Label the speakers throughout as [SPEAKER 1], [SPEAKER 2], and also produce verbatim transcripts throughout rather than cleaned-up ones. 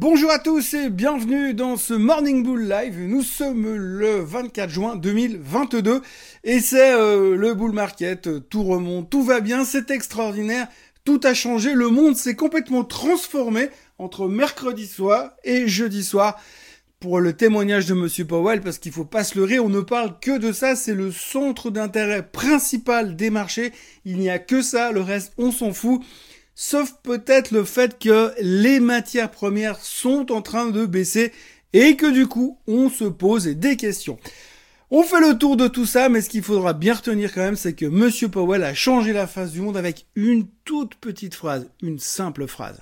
[SPEAKER 1] Bonjour à tous et bienvenue dans ce Morning Bull Live. Nous sommes le vingt-quatre juin deux mille vingt-deux et c'est euh, le bull market. Tout remonte, tout va bien, c'est extraordinaire. Tout a changé, le monde s'est complètement transformé entre mercredi soir et jeudi soir pour le témoignage de Monsieur Powell, parce qu'il faut pas se leurrer, on ne parle que de ça, c'est le centre d'intérêt principal des marchés. Il n'y a que ça, le reste on s'en fout. Sauf peut-être le fait que les matières premières sont en train de baisser et que du coup, on se pose des questions. On fait le tour de tout ça, mais ce qu'il faudra bien retenir quand même, c'est que Monsieur Powell a changé la face du monde avec une toute petite phrase, une simple phrase.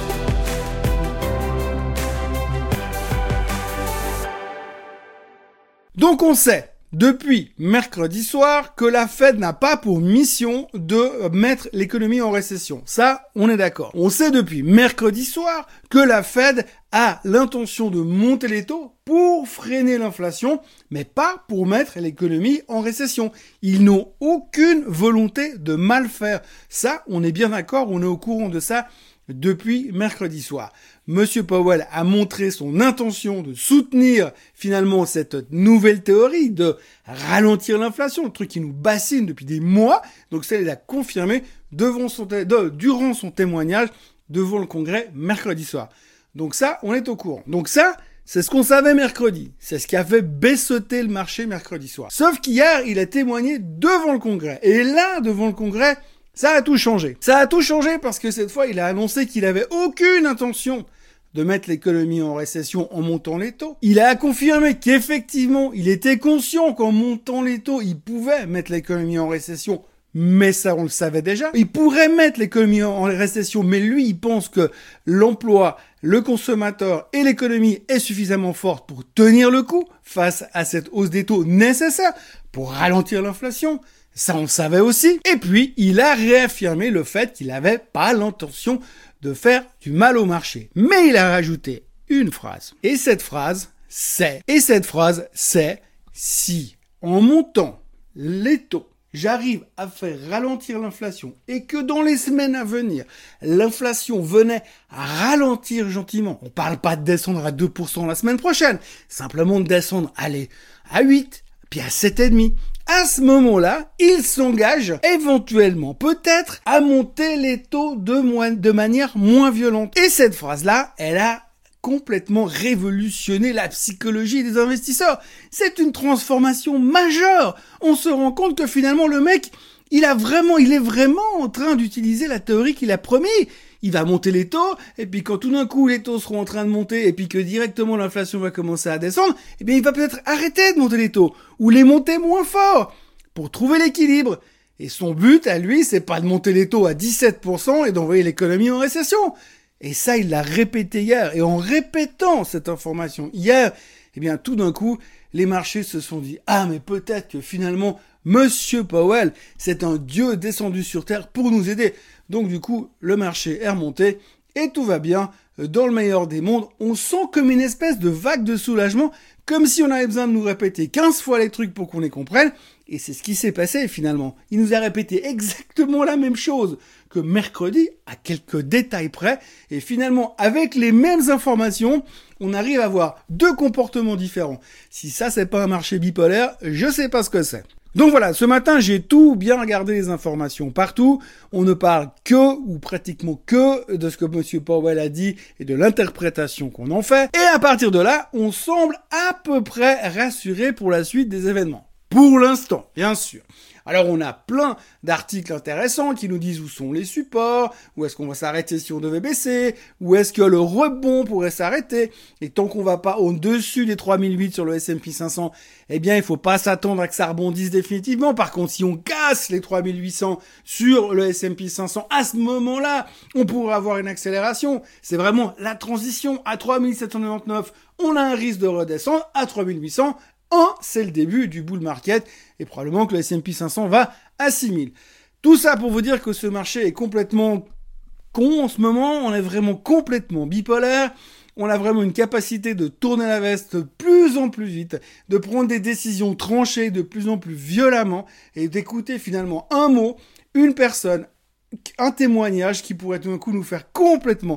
[SPEAKER 1] Donc on sait, depuis mercredi soir, que la Fed n'a pas pour mission de mettre l'économie en récession. Ça, on est d'accord. On sait depuis mercredi soir que la Fed a l'intention de monter les taux pour freiner l'inflation, mais pas pour mettre l'économie en récession. Ils n'ont aucune volonté de mal faire. Ça, on est bien d'accord, on est au courant de ça depuis mercredi soir. Monsieur Powell a montré son intention de soutenir finalement cette nouvelle théorie de ralentir l'inflation, le truc qui nous bassine depuis des mois. Donc ça, il a confirmé devant son té- de, durant son témoignage devant le Congrès mercredi soir. Donc ça, on est au courant. Donc ça, c'est ce qu'on savait mercredi. C'est ce qui a fait baissoter le marché mercredi soir. Sauf qu'hier, il a témoigné devant le Congrès. Et là, devant le Congrès, ça a tout changé. Ça a tout changé parce que cette fois, il a annoncé qu'il avait aucune intention de mettre l'économie en récession en montant les taux. Il a confirmé qu'effectivement, il était conscient qu'en montant les taux, il pouvait mettre l'économie en récession. Mais ça, on le savait déjà. Il pourrait mettre l'économie en récession, mais lui, il pense que l'emploi, le consommateur et l'économie est suffisamment forte pour tenir le coup face à cette hausse des taux nécessaire pour ralentir l'inflation. Ça, on le savait aussi. Et puis, il a réaffirmé le fait qu'il n'avait pas l'intention de faire du mal au marché. Mais il a rajouté une phrase. Et cette phrase, c'est... Et cette phrase, c'est... Si, en montant les taux, j'arrive à faire ralentir l'inflation et que dans les semaines à venir, l'inflation venait à ralentir gentiment, on parle pas de descendre à deux pour cent la semaine prochaine, simplement de descendre, allez, à huit, puis à sept virgule cinq. À ce moment-là, il s'engage éventuellement, peut-être, à monter les taux de, moins, de manière moins violente. Et cette phrase-là, elle a complètement révolutionné la psychologie des investisseurs. C'est une transformation majeure. On se rend compte que finalement, le mec, il a vraiment, il est vraiment en train d'utiliser la théorie qu'il a promis. Il va monter les taux, et puis quand tout d'un coup les taux seront en train de monter, et puis que directement l'inflation va commencer à descendre, eh bien il va peut-être arrêter de monter les taux, ou les monter moins fort, pour trouver l'équilibre. Et son but, à lui, c'est pas de monter les taux à dix-sept pour cent et d'envoyer l'économie en récession. Et ça, il l'a répété hier, et en répétant cette information hier, eh bien tout d'un coup, les marchés se sont dit « Ah, mais peut-être que finalement, Monsieur Powell, c'est un dieu descendu sur Terre pour nous aider. » Donc du coup, le marché est remonté et tout va bien. Dans le meilleur des mondes, on sent comme une espèce de vague de soulagement, comme si on avait besoin de nous répéter quinze fois les trucs pour qu'on les comprenne. Et c'est ce qui s'est passé finalement. Il nous a répété exactement la même chose que mercredi, à quelques détails près. Et finalement, avec les mêmes informations, on arrive à avoir deux comportements différents. Si ça, c'est pas un marché bipolaire, je sais pas ce que c'est. Donc voilà, ce matin, j'ai tout bien regardé les informations partout. On ne parle que, ou pratiquement que, de ce que Monsieur Powell a dit et de l'interprétation qu'on en fait. Et à partir de là, on semble à peu près rassuré pour la suite des événements. Pour l'instant, bien sûr. Alors on a plein d'articles intéressants qui nous disent où sont les supports, où est-ce qu'on va s'arrêter si on devait baisser, où est-ce que le rebond pourrait s'arrêter, et tant qu'on va pas au-dessus des trois mille huit sur le S and P cinq cents, eh bien il faut pas s'attendre à que ça rebondisse définitivement. Par contre, si on casse les trois mille huit cents sur le S and P cinq cents, à ce moment-là, on pourra avoir une accélération. C'est vraiment la transition à trois mille sept cent quatre-vingt-dix-neuf, on a un risque de redescendre à trois mille huit cents. Un, c'est le début du bull market et probablement que le S and P cinq cents va à six mille. Tout ça pour vous dire que ce marché est complètement con en ce moment. On est vraiment complètement bipolaire. On a vraiment une capacité de tourner la veste de plus en plus vite, de prendre des décisions tranchées de plus en plus violemment et d'écouter finalement un mot, une personne, un témoignage qui pourrait tout d'un coup nous faire complètement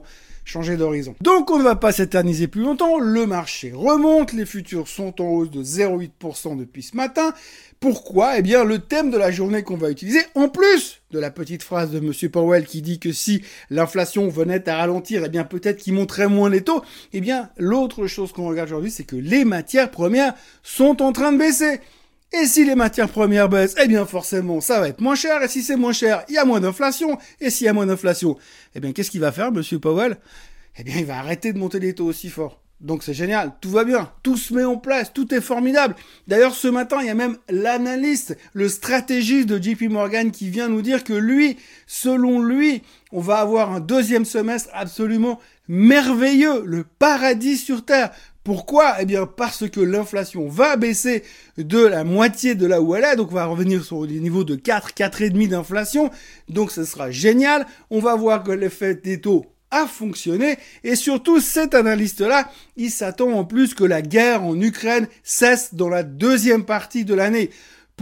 [SPEAKER 1] changer d'horizon. Donc on ne va pas s'éterniser plus longtemps, le marché remonte, les futurs sont en hausse de zéro virgule huit pour cent depuis ce matin. Pourquoi ? Eh bien, le thème de la journée qu'on va utiliser, en plus de la petite phrase de Monsieur Powell qui dit que si l'inflation venait à ralentir, eh bien peut-être qu'il monterait moins les taux, eh bien l'autre chose qu'on regarde aujourd'hui, c'est que les matières premières sont en train de baisser. Et si les matières premières baissent, eh bien forcément ça va être moins cher, et si c'est moins cher, il y a moins d'inflation, et s'il y a moins d'inflation, eh bien qu'est-ce qu'il va faire Monsieur Powell ? Eh bien il va arrêter de monter les taux aussi fort. Donc c'est génial, tout va bien, tout se met en place, tout est formidable. D'ailleurs ce matin, il y a même l'analyste, le stratégiste de J P Morgan qui vient nous dire que lui, selon lui, on va avoir un deuxième semestre absolument merveilleux, le paradis sur Terre. Pourquoi ? Eh bien parce que l'inflation va baisser de la moitié de là où elle est, donc on va revenir sur des niveaux de quatre, quatre virgule cinq d'inflation, donc ce sera génial. On va voir que l'effet des taux a fonctionné, et surtout cet analyste-là, il s'attend en plus que la guerre en Ukraine cesse dans la deuxième partie de l'année. Pourquoi ?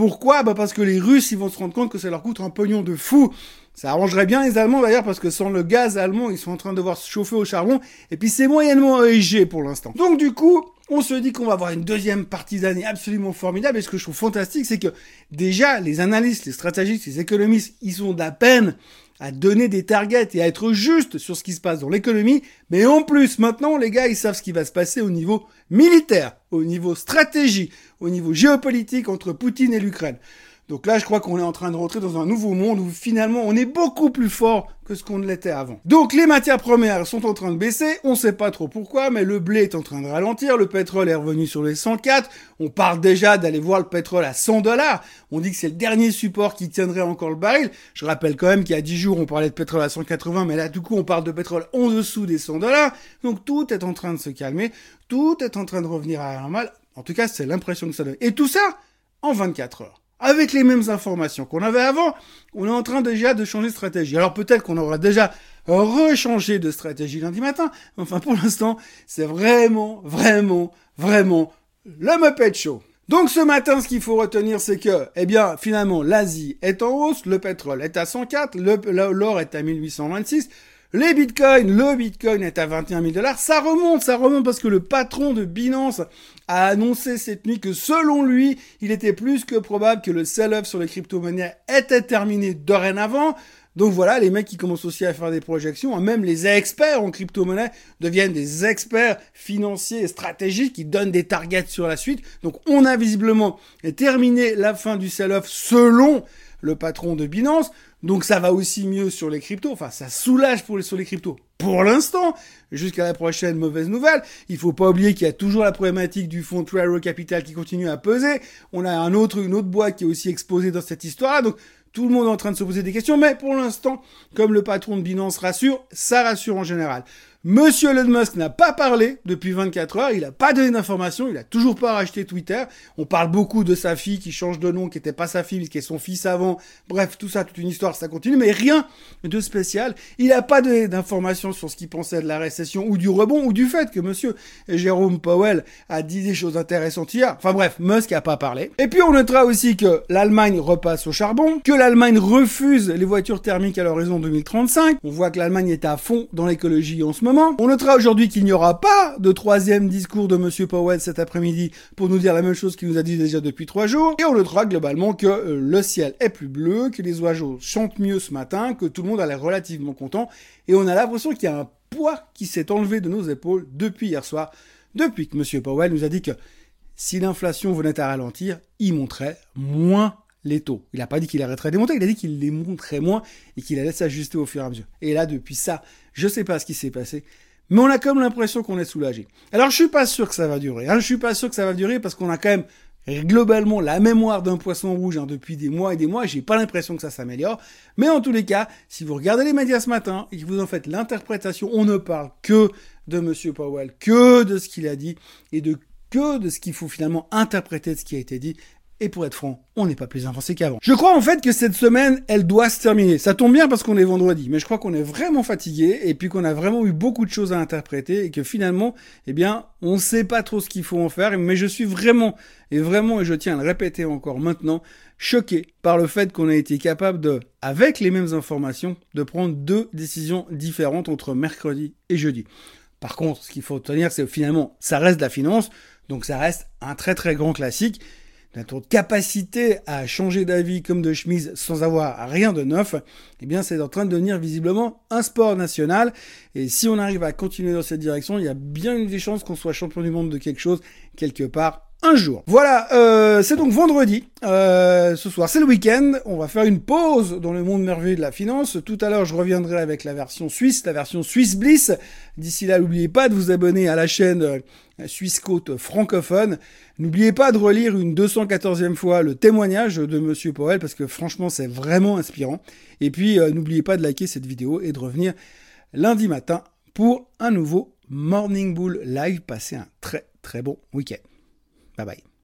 [SPEAKER 1] Bah parce que les Russes, ils vont se rendre compte que ça leur coûte un pognon de fou. Ça arrangerait bien les Allemands d'ailleurs, parce que sans le gaz allemand, ils sont en train de devoir se chauffer au charbon, et puis c'est moyennement léger pour l'instant. Donc du coup, on se dit qu'on va avoir une deuxième partie d'année absolument formidable, et ce que je trouve fantastique, c'est que déjà, les analystes, les stratégistes, les économistes, ils sont d'à peine à donner des targets et à être justes sur ce qui se passe dans l'économie, mais en plus, maintenant, les gars, ils savent ce qui va se passer au niveau militaire, au niveau stratégie, au niveau géopolitique entre Poutine et l'Ukraine. Donc là, je crois qu'on est en train de rentrer dans un nouveau monde où finalement, on est beaucoup plus fort que ce qu'on ne l'était avant. Donc les matières premières sont en train de baisser, on sait pas trop pourquoi, mais le blé est en train de ralentir, le pétrole est revenu sur les cent quatre, on parle déjà d'aller voir le pétrole à cent dollars, on dit que c'est le dernier support qui tiendrait encore le baril. Je rappelle quand même qu'il y a dix jours, on parlait de pétrole à cent quatre-vingts, mais là, du coup, on parle de pétrole en dessous des cent dollars, donc tout est en train de se calmer, tout est en train de revenir à la normale, en tout cas, c'est l'impression que ça donne. Et tout ça, en vingt-quatre heures. Avec les mêmes informations qu'on avait avant, on est en train déjà de changer de stratégie. Alors peut-être qu'on aura déjà rechangé de stratégie lundi matin, enfin pour l'instant, c'est vraiment, vraiment, vraiment le Muppet Show. Donc ce matin, ce qu'il faut retenir, c'est que, eh bien, finalement, l'Asie est en hausse, le pétrole est à cent quatre, le, l'or est à mille huit cent vingt-six, les bitcoins, le bitcoin est à vingt et un mille dollars, ça remonte, ça remonte parce que le patron de Binance a annoncé cette nuit que selon lui, il était plus que probable que le sell-off sur les crypto-monnaies était terminé dorénavant. Donc voilà, les mecs qui commencent aussi à faire des projections, même les experts en crypto-monnaie deviennent des experts financiers et stratégiques qui donnent des targets sur la suite. Donc on a visiblement terminé la fin du sell-off selon le patron de Binance. Donc ça va aussi mieux sur les cryptos, enfin ça soulage pour les, sur les cryptos pour l'instant, jusqu'à la prochaine mauvaise nouvelle. Il faut pas oublier qu'il y a toujours la problématique du fonds Three Arrows Capital qui continue à peser. On a un autre, une autre boîte qui est aussi exposée dans cette histoire-là, donc tout le monde est en train de se poser des questions, mais pour l'instant, comme le patron de Binance rassure, ça rassure en général. Monsieur Elon Musk n'a pas parlé depuis vingt-quatre heures, il n'a pas donné d'informations, il a toujours pas racheté Twitter. On parle beaucoup de sa fille qui change de nom, qui était pas sa fille, mais qui est son fils avant. Bref, tout ça, toute une histoire, ça continue, mais rien de spécial. Il n'a pas donné d'informations sur ce qu'il pensait de la récession ou du rebond ou du fait que monsieur Jérôme Powell a dit des choses intéressantes hier. Enfin bref, Musk n'a pas parlé. Et puis on notera aussi que l'Allemagne repasse au charbon, que l'Allemagne refuse les voitures thermiques à l'horizon deux mille trente-cinq. On voit que l'Allemagne est à fond dans l'écologie en ce moment. On notera aujourd'hui qu'il n'y aura pas de troisième discours de Monsieur Powell cet après-midi pour nous dire la même chose qu'il nous a dit déjà depuis trois jours. Et on notera globalement que euh, le ciel est plus bleu, que les oiseaux chantent mieux ce matin, que tout le monde a l'air relativement content. Et on a l'impression qu'il y a un poids qui s'est enlevé de nos épaules depuis hier soir, depuis que Monsieur Powell nous a dit que si l'inflation venait à ralentir, il monterait moins les taux. Il n'a pas dit qu'il arrêterait de monter, il a dit qu'il les monterait moins et qu'il allait s'ajuster au fur et à mesure. Et là, depuis ça, je sais pas ce qui s'est passé, mais on a comme l'impression qu'on est soulagé. Alors, je suis pas sûr que ça va durer. Hein. Je suis pas sûr que ça va durer parce qu'on a quand même globalement la mémoire d'un poisson rouge hein, depuis des mois et des mois. J'ai pas l'impression que ça s'améliore. Mais en tous les cas, si vous regardez les médias ce matin et que vous en faites l'interprétation, on ne parle que de Monsieur Powell, que de ce qu'il a dit et de que de ce qu'il faut finalement interpréter de ce qui a été dit. Et pour être franc, on n'est pas plus avancé qu'avant. Je crois en fait que cette semaine, elle doit se terminer. Ça tombe bien parce qu'on est vendredi, mais je crois qu'on est vraiment fatigué et puis qu'on a vraiment eu beaucoup de choses à interpréter et que finalement, eh bien, on sait pas trop ce qu'il faut en faire. Mais je suis vraiment, et vraiment, et je tiens à le répéter encore maintenant, choqué par le fait qu'on a été capable de, avec les mêmes informations, de prendre deux décisions différentes entre mercredi et jeudi. Par contre, ce qu'il faut retenir, c'est que finalement, ça reste de la finance, donc ça reste un très très grand classique. Notre capacité à changer d'avis comme de chemise sans avoir rien de neuf, eh bien, c'est en train de devenir visiblement un sport national. Et si on arrive à continuer dans cette direction, il y a bien une des chances qu'on soit champion du monde de quelque chose quelque part un jour. Voilà, euh, c'est donc vendredi. Euh, ce soir, c'est le week-end. On va faire une pause dans le monde merveilleux de la finance. Tout à l'heure, je reviendrai avec la version suisse, la version Suisse Bliss. D'ici là, n'oubliez pas de vous abonner à la chaîne euh, Suisse Côte francophone. N'oubliez pas de relire une deux cent quatorzième fois le témoignage de Monsieur Powell parce que franchement, c'est vraiment inspirant. Et puis, euh, n'oubliez pas de liker cette vidéo et de revenir lundi matin pour un nouveau Morning Bull Live. Passez un très très bon week-end. Bye bye.